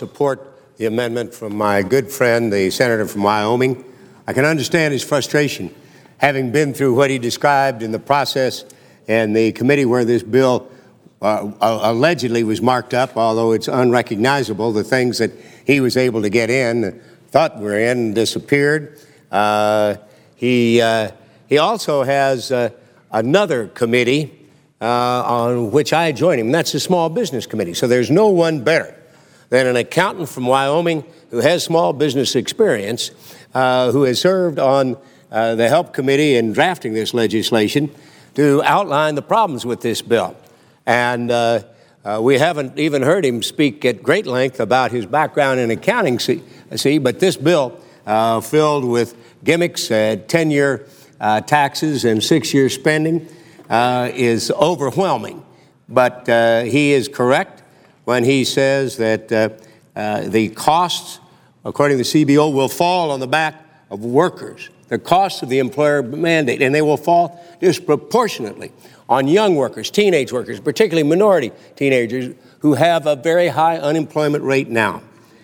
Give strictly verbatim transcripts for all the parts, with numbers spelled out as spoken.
support the amendment from my good friend, the senator from Wyoming. I can understand his frustration, having been through what he described in the process and the committee where this bill uh, allegedly was marked up, although it's unrecognizable. The things that he was able to get in, thought were in, disappeared. Uh, he, uh, he also has uh, another committee uh, on which I join him, and that's the Small Business Committee. So there's no one better than an accountant from Wyoming who has small business experience, uh, who has served on uh, the Help Committee in drafting this legislation to outline the problems with this bill. And uh, uh, we haven't even heard him speak at great length about his background in accounting, see, see but this bill, uh, filled with gimmicks, uh, ten-year uh, taxes and six-year spending, uh, is overwhelming. But uh, he is correct when he says that uh, uh, the costs, according to the C B O, will fall on the back of workers, the costs of the employer mandate, and they will fall disproportionately on young workers, teenage workers, particularly minority teenagers who have a very high unemployment rate now.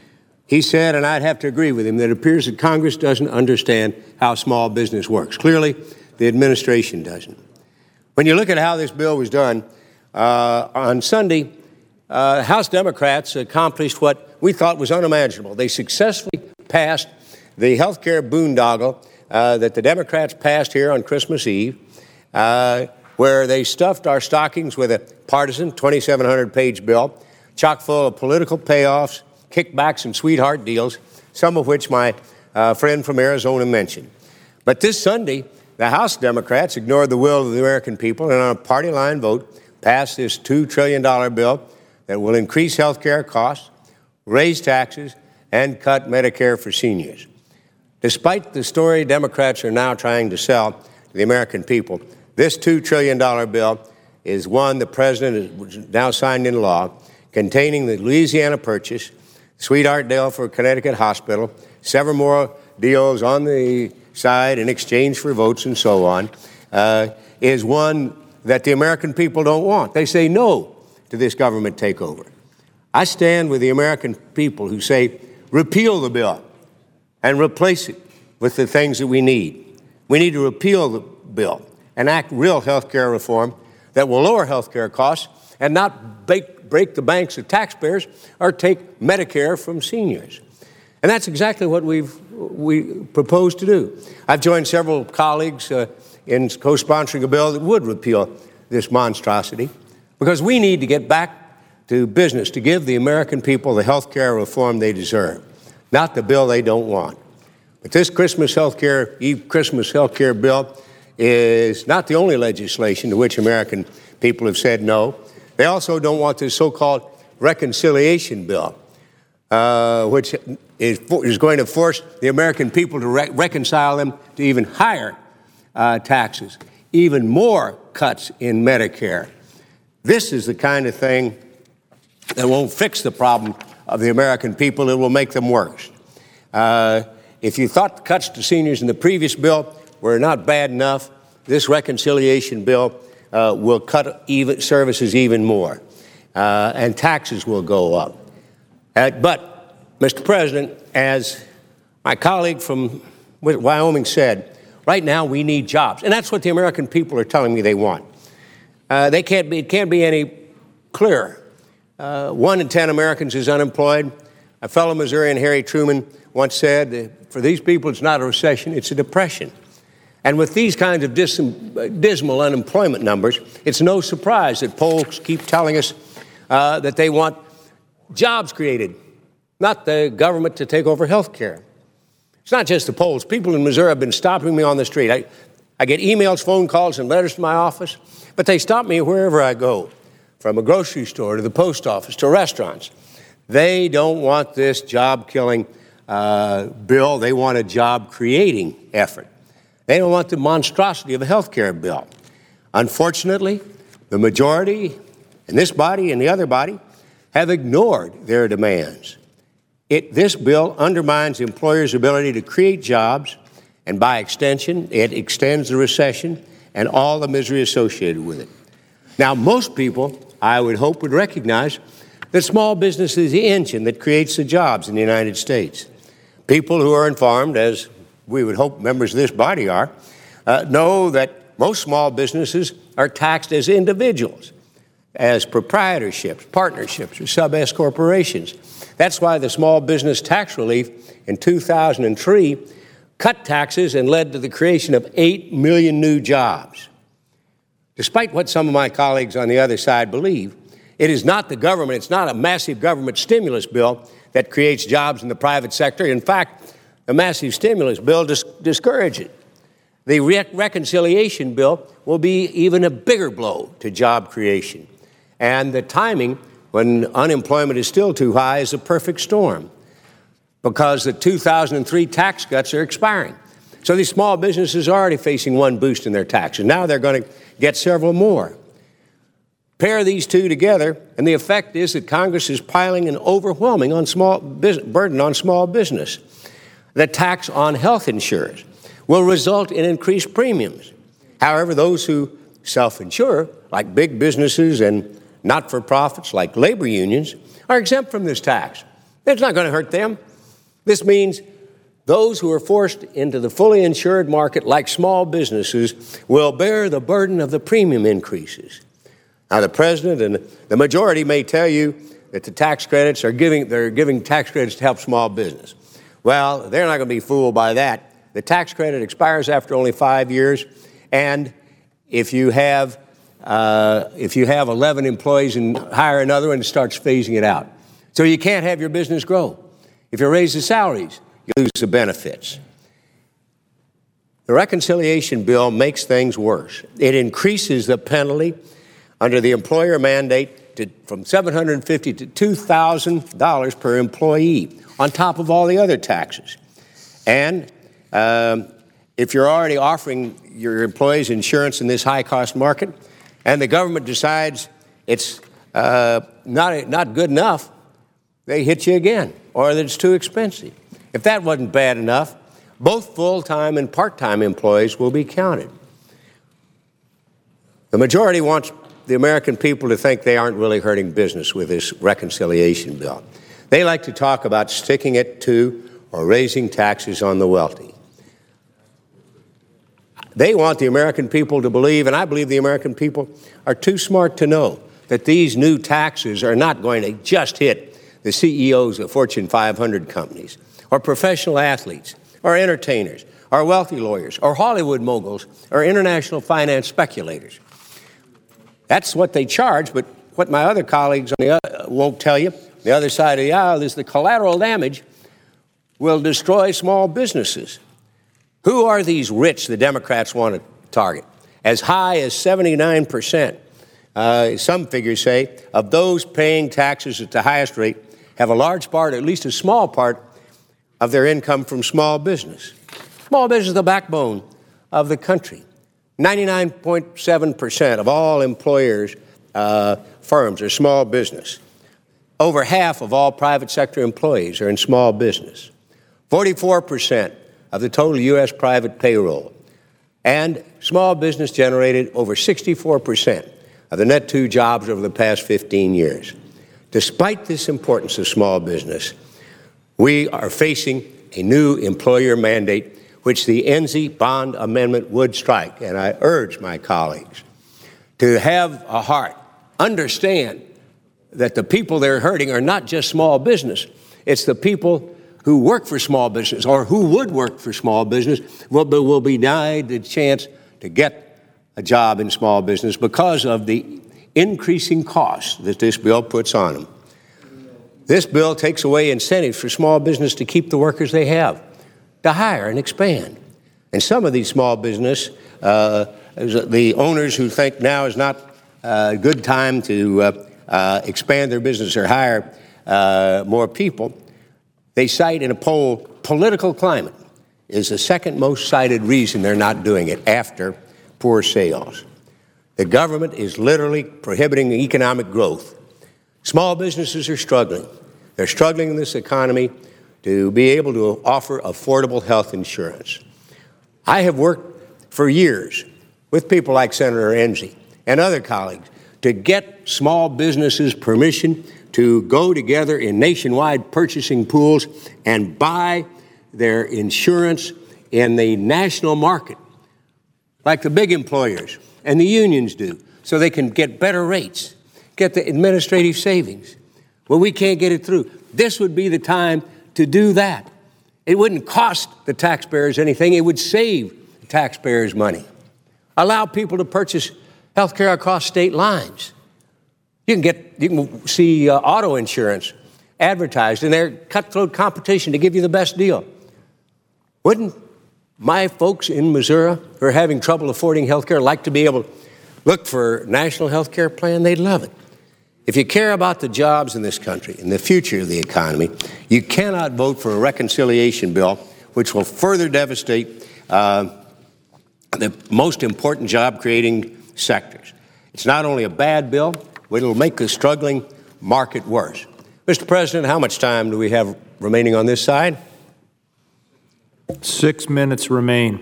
He said, and I'd have to agree with him, that it appears that Congress doesn't understand how small business works. Clearly, the administration doesn't. When you look at how this bill was done, uh, on Sunday, Uh, House Democrats accomplished what we thought was unimaginable. They successfully passed the health care boondoggle uh, that the Democrats passed here on Christmas Eve, uh, where they stuffed our stockings with a partisan twenty-seven hundred page bill, chock full of political payoffs, kickbacks, and sweetheart deals, some of which my uh, friend from Arizona mentioned. But this Sunday, the House Democrats ignored the will of the American people and on a party line vote passed this two trillion dollars bill that will increase health care costs, raise taxes, and cut Medicare for seniors. Despite the story Democrats are now trying to sell to the American people, this two trillion dollars bill is one the President has now signed into law, containing the Louisiana Purchase, sweetheart deal for Connecticut Hospital, several more deals on the side in exchange for votes and so on, uh, is one that the American people don't want. They say no to this government takeover. I stand with the American people who say, repeal the bill and replace it with the things that we need. We need to repeal the bill and enact real health care reform that will lower health care costs and not break, break the banks of taxpayers or take Medicare from seniors. And that's exactly what we've we propose to do. I've joined several colleagues uh, in co-sponsoring a bill that would repeal this monstrosity, because we need to get back to business to give the American people the health care reform they deserve, not the bill they don't want. But this Christmas health care, Christmas health care bill is not the only legislation to which American people have said no. They also don't want this so-called reconciliation bill, uh, which is, is going to force the American people to re- reconcile them to even higher uh, taxes, even more cuts in Medicare. This is the kind of thing that won't fix the problem of the American people. It will make them worse. Uh, if you thought the cuts to seniors in the previous bill were not bad enough, this reconciliation bill uh, will cut even services even more, uh, and taxes will go up. Uh, but, Mister President, as my colleague from Wyoming said, right now we need jobs, and that's what the American people are telling me they want. Uh, they can't be, it can't be any clearer. Uh, one in ten Americans is unemployed. A fellow Missourian, Harry Truman, once said, for these people, it's not a recession, it's a depression. And with these kinds of dis- dismal unemployment numbers, it's no surprise that polls keep telling us uh, that they want jobs created, not the government to take over health care. It's not just the polls. People in Missouri have been stopping me on the street. I, I get emails, phone calls, and letters to my office, but they stop me wherever I go, from a grocery store to the post office to restaurants. They don't want this job-killing uh, bill. They want a job-creating effort. They don't want the monstrosity of a health care bill. Unfortunately, the majority in this body and the other body have ignored their demands. It, this bill undermines employers' ability to create jobs, and by extension, it extends the recession and all the misery associated with it. Now, most people, I would hope, would recognize that small business is the engine that creates the jobs in the United States. People who are informed, as we would hope members of this body are, uh, know that most small businesses are taxed as individuals, as proprietorships, partnerships, or sub-S corporations. That's why the small business tax relief in two thousand three cut taxes and led to the creation of eight million new jobs. Despite what some of my colleagues on the other side believe, it is not the government, it's not a massive government stimulus bill that creates jobs in the private sector. In fact, the massive stimulus bill dis- discourages it. The re- reconciliation bill will be even a bigger blow to job creation. And the timing, when unemployment is still too high, is a perfect storm, because the two thousand three tax cuts are expiring. So these small businesses are already facing one boost in their taxes. Now they're going to get several more. Pair these two together, and the effect is that Congress is piling an overwhelming on small bus- burden on small business. The tax on health insurance will result in increased premiums. However, those who self-insure, like big businesses and not-for-profits like labor unions, are exempt from this tax. It's not going to hurt them. This means those who are forced into the fully insured market, like small businesses, will bear the burden of the premium increases. Now, the president and the majority may tell you that the tax credits are giving, they're giving tax credits to help small business. Well, they're not going to be fooled by that. The tax credit expires after only five years, and if you have uh, if you have eleven employees and hire another one, it starts phasing it out. So you can't have your business grow. If you raise the salaries, you lose the benefits. The reconciliation bill makes things worse. It increases the penalty under the employer mandate to, from seven hundred fifty dollars to two thousand dollars per employee, on top of all the other taxes. And um, if you're already offering your employees insurance in this high-cost market, and the government decides it's uh, not, not good enough, they hit you again, or that it's too expensive. If that wasn't bad enough, both full-time and part-time employees will be counted. The majority wants the American people to think they aren't really hurting business with this reconciliation bill. They like to talk about sticking it to or raising taxes on the wealthy. They want the American people to believe, and I believe the American people are too smart to know, that these new taxes are not going to just hit the C E Os of Fortune five hundred companies, or professional athletes, or entertainers, or wealthy lawyers, or Hollywood moguls, or international finance speculators. That's what they charge, but what my other colleagues on the other, won't tell you, the other side of the aisle, is the collateral damage will destroy small businesses. Who are these rich the Democrats want to target? As high as seventy-nine percent. Uh, some figures say of those paying taxes at the highest rate have a large part, at least a small part, of their income from small business. Small business is the backbone of the country. ninety-nine point seven percent of all employers' uh, firms are small business. Over half of all private sector employees are in small business. forty-four percent of the total U S private payroll. And small business generated over sixty-four percent of the net two jobs over the past fifteen years. Despite this importance of small business, we are facing a new employer mandate, which the Enzi bond amendment would strike. And I urge my colleagues to have a heart, understand that the people they're hurting are not just small business. It's the people who work for small business, or who would work for small business, will, will be denied the chance to get a job in small business because of the increasing costs that this bill puts on them. This bill takes away incentives for small business to keep the workers they have, to hire and expand. And some of these small business, uh, the owners who think now is not a good time to uh, uh, expand their business or hire uh, more people, they cite in a poll, political climate is the second most cited reason they're not doing it, after poor sales. The government is literally prohibiting economic growth. Small businesses are struggling. They're struggling in this economy to be able to offer affordable health insurance. I have worked for years with people like Senator Enzi and other colleagues to get small businesses permission to go together in nationwide purchasing pools and buy their insurance in the national market, like the big employers and the unions do, so they can get better rates, get the administrative savings. Well, we can't get it through. This would be the time to do that. It wouldn't cost the taxpayers anything. It would save the taxpayers money. Allow people to purchase health care across state lines. You can get, you can see uh, auto insurance advertised in their cutthroat competition to give you the best deal. Wouldn't my folks in Missouri who are having trouble affording health care like to be able to look for a national health care plan? They'd love it. If you care about the jobs in this country and the future of the economy, you cannot vote for a reconciliation bill which will further devastate uh, the most important job-creating sectors. It's not only a bad bill, but it'll make the struggling market worse. Mister President, how much time do we have remaining on this side? Six minutes remain.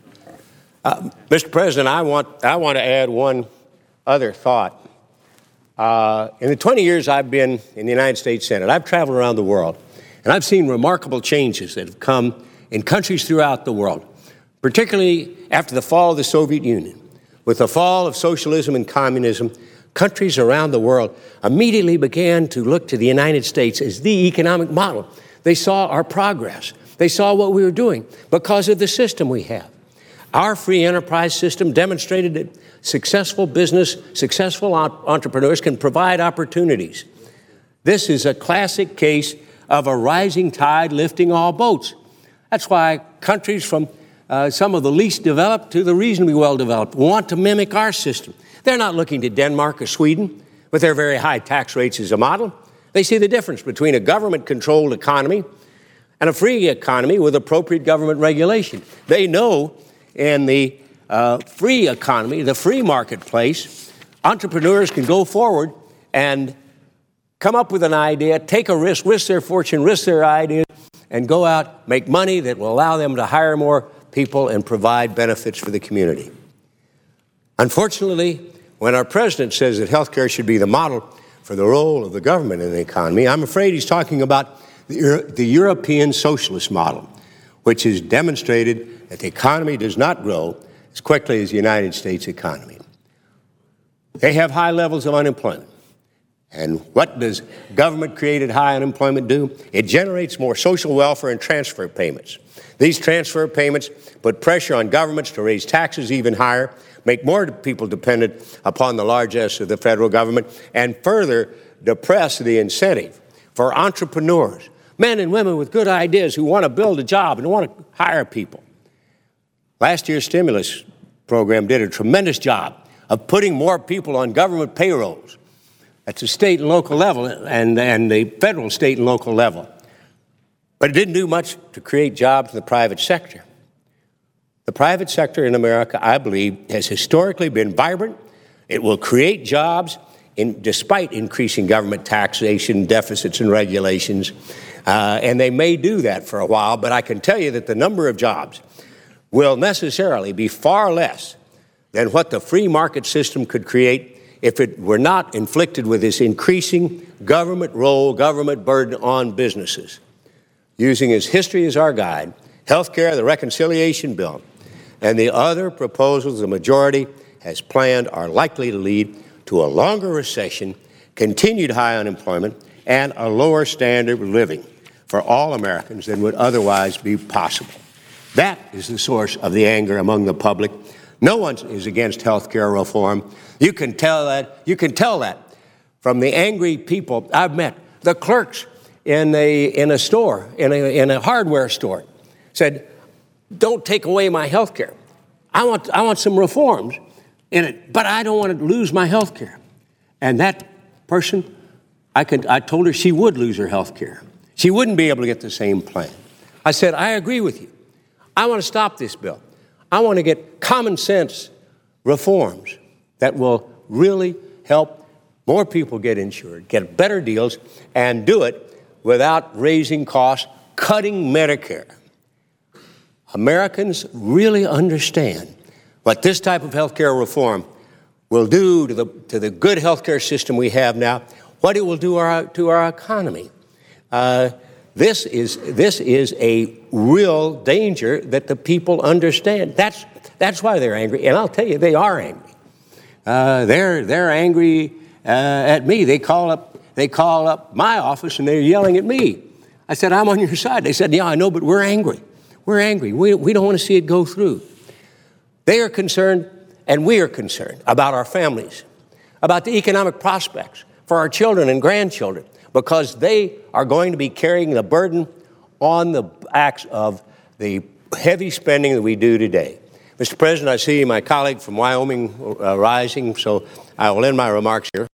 Uh, Mister President, I want, I want to add one other thought. Uh, in the twenty years I've been in the United States Senate, I've traveled around the world, and I've seen remarkable changes that have come in countries throughout the world, particularly after the fall of the Soviet Union. With the fall of socialism and communism, countries around the world immediately began to look to the United States as the economic model. They saw our progress. They saw what we were doing because of the system we have. Our free enterprise system demonstrated that successful business, successful entrepreneurs can provide opportunities. This is a classic case of a rising tide lifting all boats. That's why countries from uh, some of the least developed to the reasonably well developed want to mimic our system. They're not looking to Denmark or Sweden with their very high tax rates as a model. They see the difference between a government-controlled economy and a free economy with appropriate government regulation. They know in the uh, free economy, the free marketplace, entrepreneurs can go forward and come up with an idea, take a risk, risk their fortune, risk their idea, and go out, make money that will allow them to hire more people and provide benefits for the community. Unfortunately, when our president says that health care should be the model for the role of the government in the economy, I'm afraid he's talking about the, the European socialist model, which has demonstrated that the economy does not grow as quickly as the United States economy. They have high levels of unemployment. And what does government-created high unemployment do? It generates more social welfare and transfer payments. These transfer payments put pressure on governments to raise taxes even higher, make more people dependent upon the largesse of the federal government, and further depress the incentive for entrepreneurs, men and women with good ideas who want to build a job and want to hire people. Last year's stimulus program did a tremendous job of putting more people on government payrolls at the state and local level and, and the federal, state, and local level. But it didn't do much to create jobs in the private sector. The private sector in America, I believe, has historically been vibrant. It will create jobs in, despite increasing government taxation, deficits, and regulations. Uh, and they may do that for a while, but I can tell you that the number of jobs will necessarily be far less than what the free market system could create if it were not inflicted with this increasing government role, government burden on businesses. Using its history as our guide, health care, the reconciliation bill, and the other proposals the majority has planned are likely to lead to a longer recession, continued high unemployment, and a lower standard of living for all Americans than would otherwise be possible. That is the source of the anger among the public. No one is against health care reform. You can tell that. You can tell that from the angry people I've met. The clerks in a in a store, in a in a hardware store, said, "Don't take away my health care. I want I want some reforms in it, but I don't want to lose my health care." And that person, I could I told her she would lose her health care. She wouldn't be able to get the same plan. I said, "I agree with you. I want to stop this bill. I want to get common sense reforms that will really help more people get insured, get better deals, and do it without raising costs, cutting Medicare." Americans really understand what this type of health care reform will do to the, to the good health care system we have now, what it will do our, to our economy. Uh, this is this is a real danger that the people understand. That's that's why they're angry, and I'll tell you, they are angry. Uh, they're they're angry uh, at me. They call up they call up my office and they're yelling at me. I said, I'm on your side. They said, yeah, I know, but we're angry. We're angry. We we don't want to see it go through. They are concerned, and we are concerned about our families, about the economic prospects for our children and grandchildren, because they are going to be carrying the burden on the backs of the heavy spending that we do today. Mister President, I see my colleague from Wyoming uh, rising, so I will end my remarks here.